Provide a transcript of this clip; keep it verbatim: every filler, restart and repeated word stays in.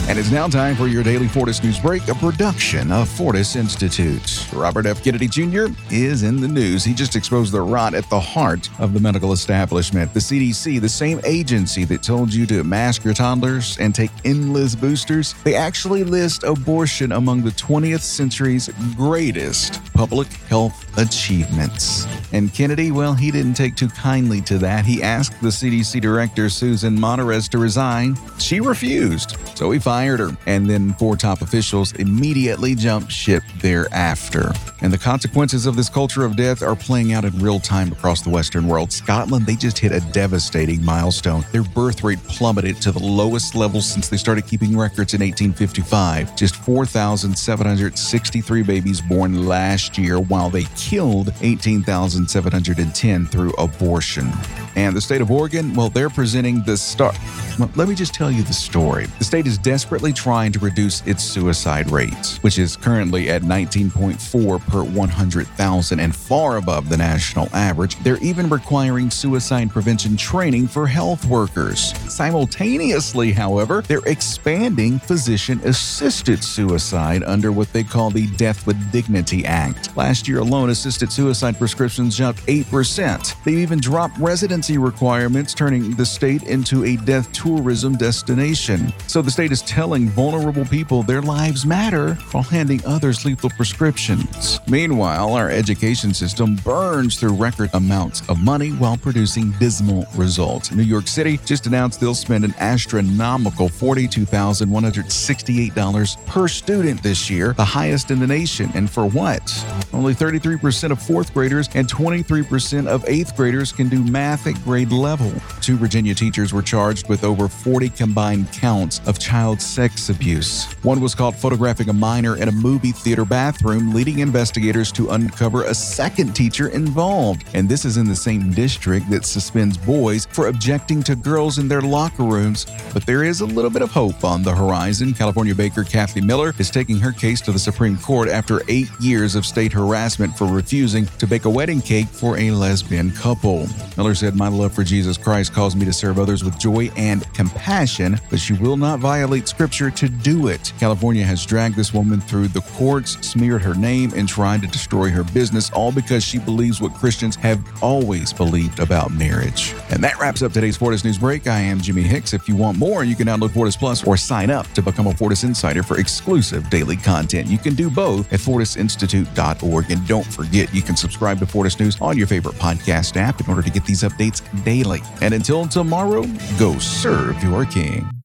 And it's now time for your daily Fortis News Break, a production of Fortis Institute. Robert F. Kennedy Junior is in the news. He just exposed the rot at the heart of the medical establishment. The C D C, the same agency that told you to mask your toddlers and take endless boosters, they actually list abortion among the twentieth century's greatest public health achievements. And Kennedy, well, he didn't take too kindly to that. He asked the C D C director, Susan Monterez, to resign. She refused, so he fired her. And then four top officials immediately jumped ship thereafter. And the consequences of this culture of death are playing out in real time across the Western world. Scotland, they just hit a devastating milestone. Their birth rate plummeted to the lowest level since they started keeping records in eighteen fifty-five. Just four thousand seven hundred sixty-three babies born last year, while they killed eighteen thousand seven hundred ten through abortion. And the state of Oregon, well, they're presenting the star. Well, let me just tell you the story. The state is desperately trying to reduce its suicide rate, which is currently at nineteen point four per one hundred thousand and far above the national average. They're even requiring suicide prevention training for health workers. Simultaneously, however, they're expanding physician-assisted suicide under what they call the Death with Dignity Act. Last year alone, assisted suicide prescriptions jumped eight percent. They've even dropped residency requirements, turning the state into a death tourism destination. So the state is telling vulnerable people their lives matter while handing others lethal prescriptions. Meanwhile, our education system burns through record amounts of money while producing dismal results. New York City just announced they'll spend an astronomical forty-two thousand one hundred sixty-eight dollars per student this year, the highest in the nation. And for what? Only thirty-three percent of fourth graders and twenty-three percent of eighth graders can do math at grade level. Two Virginia teachers were charged with over forty combined counts of child sex abuse. One was caught photographing a minor in a movie theater bathroom, leading investigators to uncover a second teacher involved. And this is in the same district that suspends boys for objecting to girls in their locker rooms. But there is a little bit of hope on the horizon. California baker Kathy Miller is taking her case to the Supreme Court after eight years of state harassment for refusing to bake a wedding cake for a lesbian couple. Miller said, "My love for Jesus Christ calls me to serve others with joy and compassion, but she will not violate scripture to do it." California has dragged this woman through the courts, smeared her name, and tried to destroy her business, all because she believes what Christians have always believed about marriage. And that wraps up today's Fortis News Break. I am Jimmy Hicks. If you want more, you can download Fortis Plus or sign up to become a Fortis Insider for exclusive daily content. You can do both at fortis institute dot org. And don't forget, you can subscribe to Fortis News on your favorite podcast app in order to get these updates daily. And until tomorrow, go serve your King.